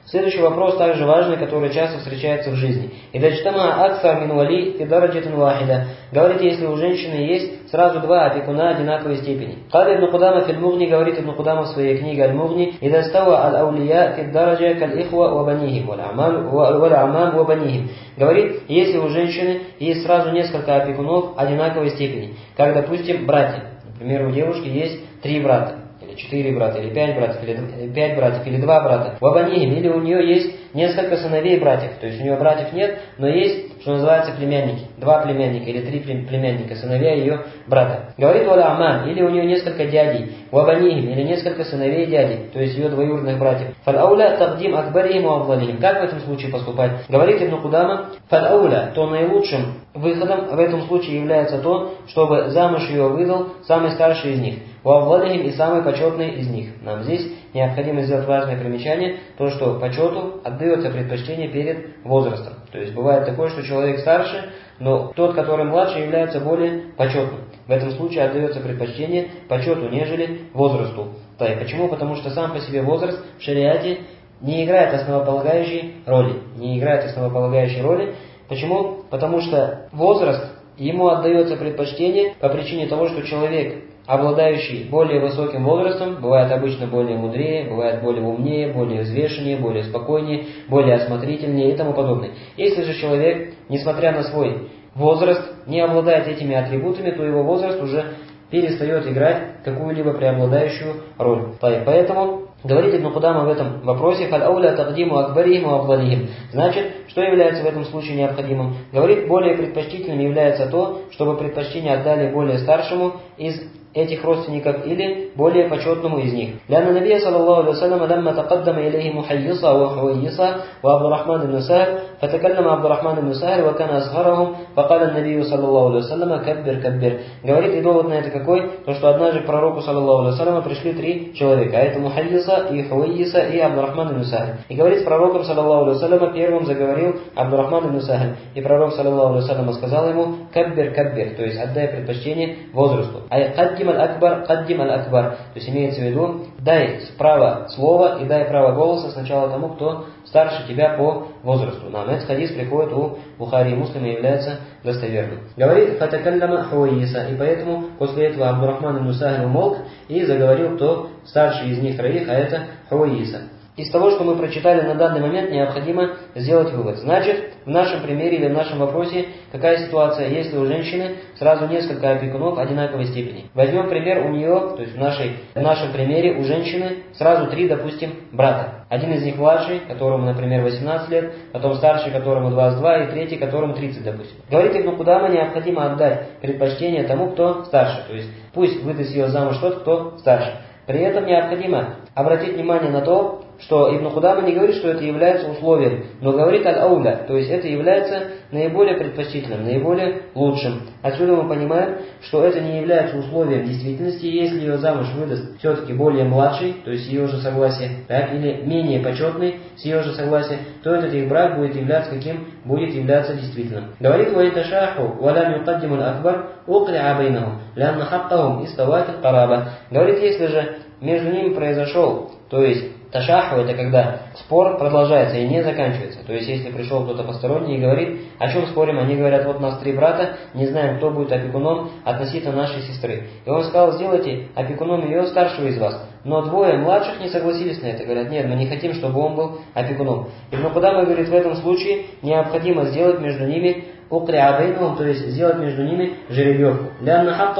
Следующий вопрос также важный, который часто встречается в жизни. «Идаджтама аксар мин вали фи дараджатин вахида». Говорит, если у женщины есть сразу два опекуна одинаковой степени. Каля ибн Кудама фил Мугни, говорит ибн Кудама в своей книге Аль-Мугни, «Идастава аль-аулия фи дараджа каль-ихва ва банихим, валь-амам ва банихим». Говорит, если у женщины есть сразу несколько опекунов одинаковой степени, как, допустим, братья. Например, у девушки есть 3 брата. 4 брата, или 5 братьев, или 5 братьев, или 2 брата. Вабанихим, или у нее есть несколько сыновей братьев. То есть у нее братьев нет, но есть, что называется, племянники. 2 племянника или 3 племянника, сыновья ее брата. Говорит валя аман, или у нее несколько дядей. Вабанихим, или несколько сыновей дядей, то есть ее двоюродных братьев. Фалауля табдим акбарихим ва аввалихим. Как в этом случае поступать? Говорит ибн Кудама, фалауля, то наилучшим выходом в этом случае является то, чтобы замуж ее выдал самый старший из них. Вавладихим и самый почетный из них. Нам здесь необходимо сделать важное примечание, то, что почету отдается предпочтение перед возрастом. То есть бывает такое, что человек старше, но тот, который младше, является более почетным. В этом случае отдается предпочтение почету, нежели возрасту. Почему? Потому что сам по себе возраст в шариате не играет основополагающей роли. Почему? Потому что возраст, ему отдается предпочтение по причине того, что человек, обладающий более высоким возрастом, бывает обычно более мудрее, бывает более умнее, более взвешеннее, более спокойнее, более осмотрительнее и тому подобное. Если же человек, несмотря на свой возраст, не обладает этими атрибутами, то его возраст уже перестает играть какую-либо преобладающую роль. Поэтому говорит ибн Кудама в этом вопросе, «Фаль-ауля тагдиму акбарихим ва аввалихим». Значит, что является в этом случае необходимым? Говорит, более предпочтительным является то, чтобы предпочтение отдали более старшему из этих родственников или более почетному из них. لأن النبي صلى الله عليه وسلم لما تقدم إليه محيصة وحويصة وعبد الرحمن بن سهل فتكلم عبد الرحمن بن سهل وكان أصغرهم فقال النبي صلى الله عليه وسلم كبر كبر. Говорит, и довод на это какой? То, что однажды к пророку саллаллаху алейхи вассаляму пришли 3 человека, а это Мухайиса и Хуайиса и Абдурахман ибн Сахль. И говорит, с пророком саллаллаху алейхи вассаляму первым заговорил Абдурахман ибн Сахль. И пророк саллаллаху алейхи вассаляму сказал ему каббир каббир, то есть отдай предпочтение возрасту. Каддим аль-акбар, то есть имеется в виду, дай право слова и дай право голоса сначала тому, кто старше тебя по возрасту. Нам этот хадис приходит у Бухари и Муслима и является достоверным. Говорит, фатакаллама Хуайиса, и поэтому после этого Абдурахман ибн Сахль умолк и заговорил кто старший из них 3, а это Хуайиса. Из того, что мы прочитали на данный момент, необходимо сделать вывод. Значит, в нашем примере или в нашем вопросе, какая ситуация, если у женщины сразу несколько опекунов одинаковой степени. Возьмем пример у нее, то есть в нашем примере у женщины сразу 3, допустим, брата. Один из них младший, которому, например, 18 лет, потом старший, которому 22, и третий, которому 30, допустим. Говорит ибн Кудама, необходимо отдать предпочтение тому, кто старше. То есть пусть выдаст ее замуж тот, кто старше. При этом необходимо обратить внимание на то, что Ибн Кудама не говорит, что это является условием, но говорит аль-ауля, то есть это является наиболее предпочтительным, наиболее лучшим. Отсюда мы понимаем, что это не является условием действительности, если ее замуж выдаст все-таки более младший, то есть с ее же согласия, так, или менее почетный, с ее же согласия, то этот их брак будет являться каким? Будет являться действительным. Говорит «Ваиташаху валям юкаддиму аль-акбар укли'a байнахум, лянна хаккахум истават аль-караба». Говорит, если же между ними произошел, то есть ташаху — это когда спор продолжается и не заканчивается. То есть, если пришел кто-то посторонний и говорит, о чем спорим, они говорят, вот у нас 3 брата, не знаем, кто будет опекуном относительно нашей сестры. И он сказал, сделайте опекуном ее старшего из вас. Но 2 младших не согласились на это. Говорят, нет, мы не хотим, чтобы он был опекуном. Ибн Кудама говорит, в этом случае необходимо сделать между ними то есть сделать между ними жеребьевку. И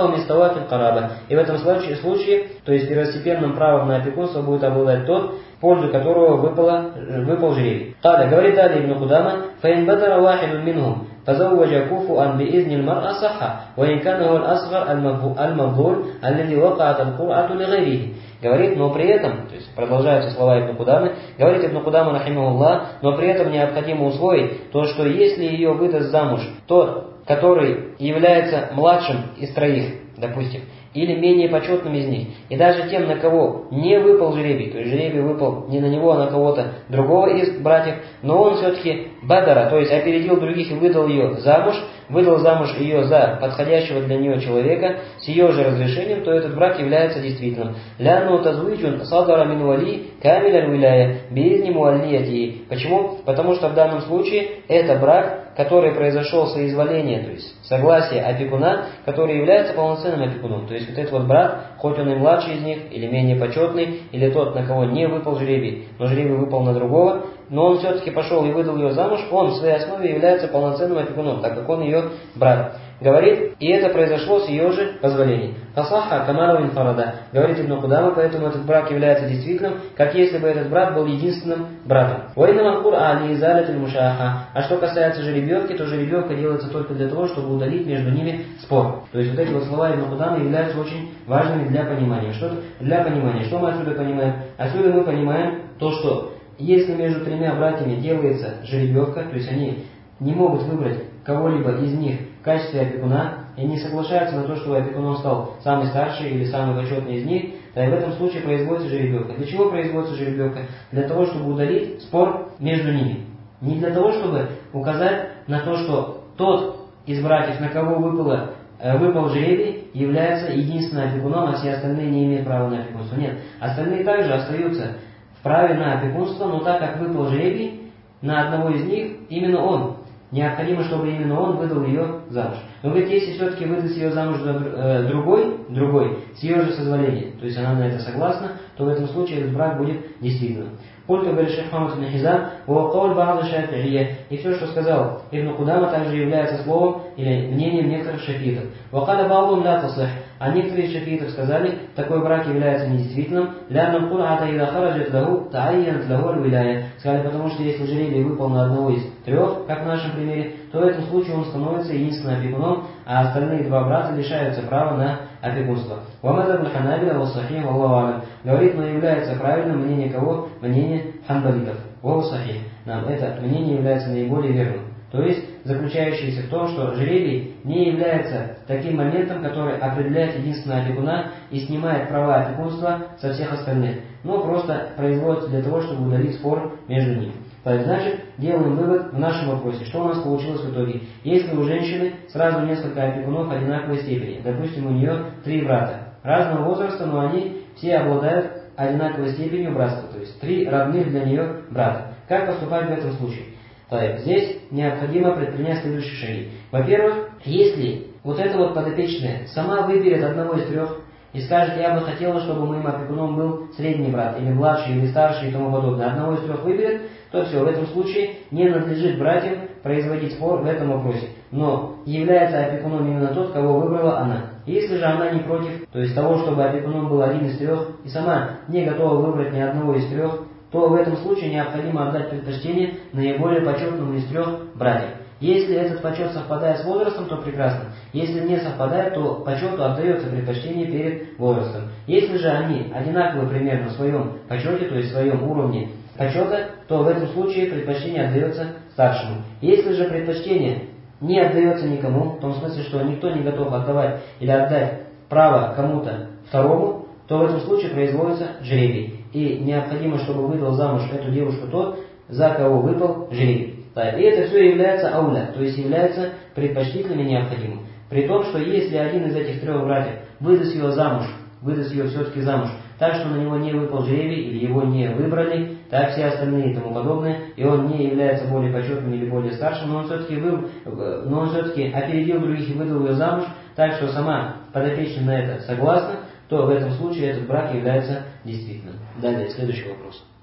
в этом случае, то есть первостепенным правом на опекунство будет обладать тот, в пользу которого выпал жребий. Говорит далее Ибн Кудама, فَإِنْ بَدَرَ وَاحِدٌ مِّنْهُمْ فَزَوَّجَ كُفُؤًا بِإِذْنِ الْمَرْأَةِ صَحَّ وَإِنْ كَانَ هُوَ الْأَصْغَرُ الْمَفْضُولُ الَّذِي وَقَعَتْ الْقُرْعَةُ لِغَيْرِهِ. Говорит, но при этом, то есть продолжаются слова Ибн Кудамы, говорит Ибн Кудама, рахимахуллах, но при этом необходимо усвоить то, что если ее выдаст замуж тот, который является младшим из 3, допустим, или менее почетным из них, и даже тем, на кого не выпал жребий, то есть жребий выпал не на него, а на кого-то другого из братьев, но он все-таки бадара, то есть опередил других и выдал замуж ее за подходящего для нее человека с ее же разрешением, то этот брак является действительным. Лянну тазвиджун садара мин вали камиль аль-виляя биизни муаллияти. Почему? Потому что в данном случае это брак, который произошел соизволение, то есть согласие опекуна, который является полноценным опекуном. То есть вот этот вот брат, хоть он и младший из них, или менее почетный, или тот, на кого не выпал жребий, но жребий выпал на другого, но он все-таки пошел и выдал ее замуж, он в своей основе является полноценным опекуном, так как он ее брат. Говорит, и это произошло с ее же позволения. Фасаха камару инфарада. Говорит Ибн Кудама, поэтому этот брак является действительным, как если бы этот брат был единственным братом. А что касается жеребьевки, то жеребьевка делается только для того, чтобы удалить между ними спор. То есть вот эти вот слова Ибн Кудама являются очень важными для понимания. Что мы отсюда понимаем? Отсюда мы понимаем то, что если между тремя братьями делается жеребьевка, то есть они не могут выбрать кого-либо из них в качестве опекуна, и не соглашаются на то, что опекуном стал самый старший или самый почетный из них, то и в этом случае производится жеребьевка. Для чего производится жеребьевка? Для того, чтобы удалить спор между ними. Не для того, чтобы указать на то, что тот из братьев, на кого выпал жребий, является единственным опекуном, а все остальные не имеют права на опекунство. Нет, остальные также остаются в праве на опекунство, но так как выпал жребий на одного из них, именно он. Необходимо, чтобы именно он выдал ее замуж. Но говорит, если все-таки выдаст ее замуж другой, с ее же созволения, то есть она на это согласна, то в этом случае этот брак будет действительным. Полька говорит Шейх Мухаммад ибн Хизам, и все, что сказал Ибн Кудама, также является словом или мнением некоторых шафитов. А некоторые из шафитов сказали, такой брак является недействительным, сказали, потому что если жребий выпал на одного из трех, как в нашем примере, то в этом случае он становится единственным опекуном, а остальные два брата лишаются права на опекунство. Говорит, но является правильным мнение кого? Мнение ханбалитов. Это мнение является наиболее верным. То есть, заключающееся в том, что жребий не является таким моментом, который определяет единственного опекуна и снимает права опекунства со всех остальных, но просто производится для того, чтобы удалить спор между ними. Значит, делаем вывод в нашем вопросе, что у нас получилось в итоге. Если у женщины сразу несколько опекунов одинаковой степени, допустим, у нее 3 брата, разного возраста, но они все обладают одинаковой степенью братства, то есть 3 родных для нее брата. Как поступать в этом случае? Здесь необходимо предпринять следующие шаги. Во-первых, если вот эта вот подопечная сама выберет одного из 3 и скажет, я бы хотела, чтобы моим опекуном был средний брат, или младший, или старший и тому подобное, одного из 3 выберет, то все, в этом случае не надлежит братьям производить спор в этом вопросе. Но является опекуном именно тот, кого выбрала она. Если же она не против, то есть того, чтобы опекуном был один из 3, и сама не готова выбрать ни одного из 3, то в этом случае необходимо отдать предпочтение наиболее почетному из 3 братьев. Если этот почет совпадает с возрастом, то прекрасно. Если не совпадает, то почету отдается предпочтение перед возрастом. Если же они одинаковы примерно в своем почете, то есть в своем уровне почета, то в этом случае предпочтение отдается старшему. Если же предпочтение не отдается никому, в том смысле, что никто не готов отдавать или отдать право кому-то второму, то в этом случае производится жребий. И необходимо, чтобы выдал замуж эту девушку тот, за кого выпал жребий. И это все является ауля, то есть является предпочтительным и необходимым. При том, что если один из этих 3 братьев выдаст ее все-таки замуж, так что на него не выпал жребий или его не выбрали, так все остальные и тому подобное, и он не является более почетным или более старшим, но он все-таки опередил других и выдал ее замуж, так что сама подопечная на это согласна, то в этом случае этот брак является действительным. Далее, следующий вопрос.